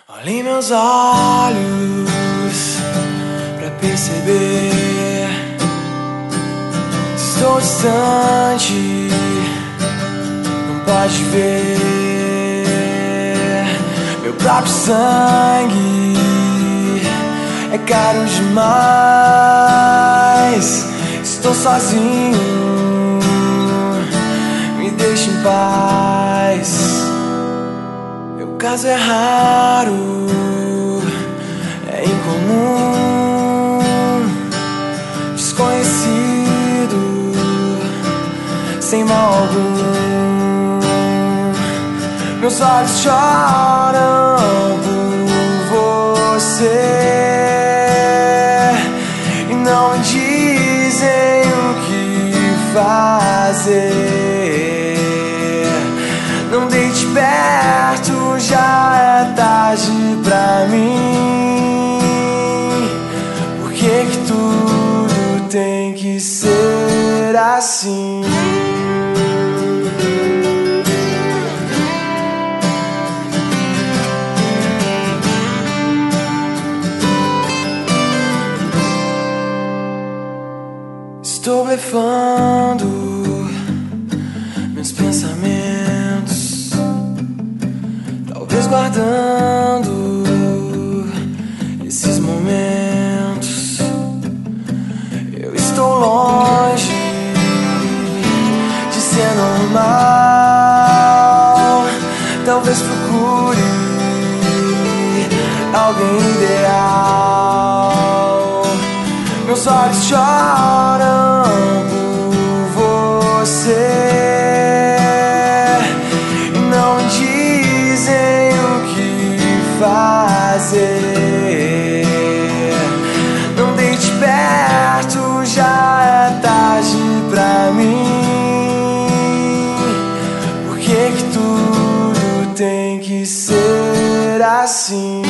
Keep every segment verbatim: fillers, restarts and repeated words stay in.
Olhe em meus olhos pra perceber. Estou distante, não pode ver. Meu próprio sangue é caro demais. Estou sozinho, me deixe em paz. Meu caso é raro, é incomum, desconhecido, sem mal algum. Meus olhos choram por você e não me dizem o que fazer. Não deite perto, já é tarde pra mim. Por que que tudo tem que ser assim? Estou blefando meus pensamentos, talvez guardando esses momentos. Eu estou longe de ser normal, talvez procure alguém ideal. Meus olhos choram por você e não me dizem o que fazer. Não deite perto, já é tarde pra mim. Por que que tudo tem que ser assim?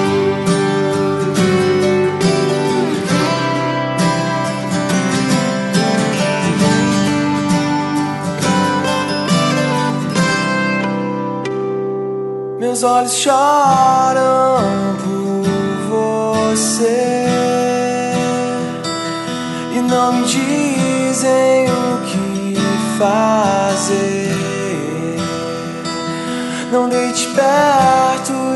Meus olhos choram por você e não me dizem o que fazer. Não deite perto,